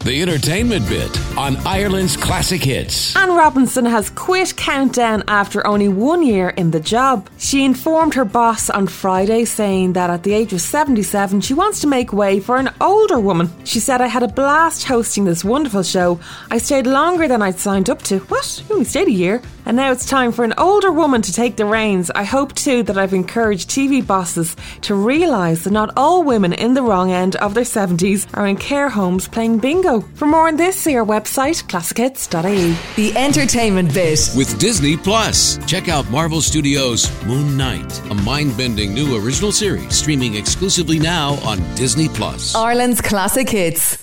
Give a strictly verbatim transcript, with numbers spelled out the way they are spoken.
The entertainment bit on Ireland's Classic Hits. Anne Robinson has quit Countdown after only one year in the job. She informed her boss on Friday, saying that at the age of seventy-seven she wants to make way for an older woman. She said, "I had a blast hosting this wonderful show. I stayed longer than I'd signed up to." What? You only stayed a year? "And now it's time for an older woman to take the reins. I hope too that I've encouraged T V bosses to realise that not all women in the wrong end of their seventies are in care homes playing bingo." For more on this, see our website, classic hits dot I E. The entertainment bit with Disney Plus. Check out Marvel Studios' Moon Knight, a mind-bending new original series streaming exclusively now on Disney Plus. Ireland's Classic Hits.